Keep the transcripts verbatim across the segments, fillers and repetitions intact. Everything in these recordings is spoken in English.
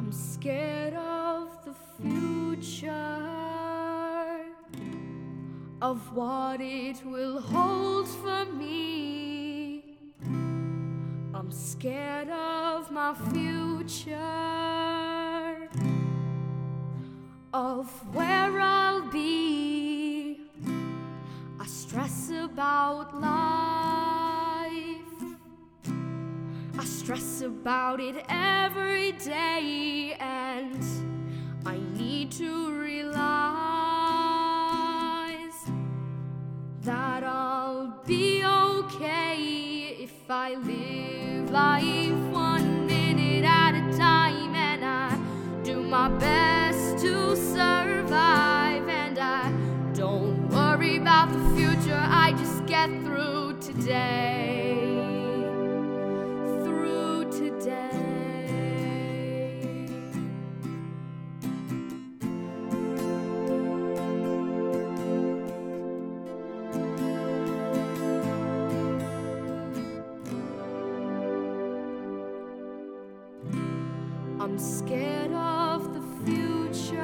I'm scared of the future, of what it will hold for me. I'm scared of my future, of where I'll be. I stress about life, I stress about it every day, and I need to realize that I'll be okay if I live life one minute at a time, and I do my best to survive, and I don't worry about the future. I just get through today. Through today. I'm scared of the future,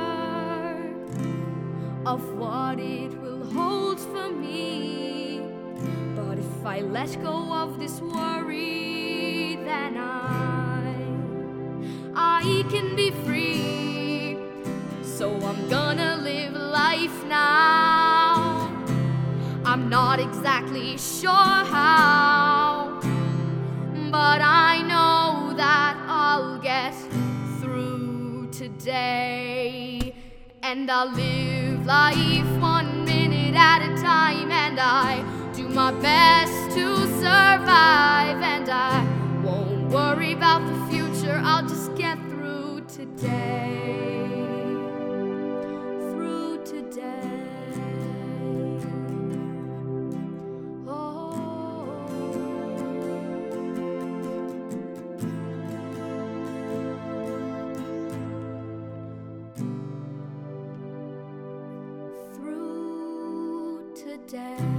of what it will hold for me. But if I let go of this worry, then I, I can be free. So I'm gonna live life now. I'm not exactly sure how, but I know that I'll get through today. And I'll live life one minute at a time, and I do my best to survive, and I won't worry about the future. I'll just get through today. Through today. Oh. Through today.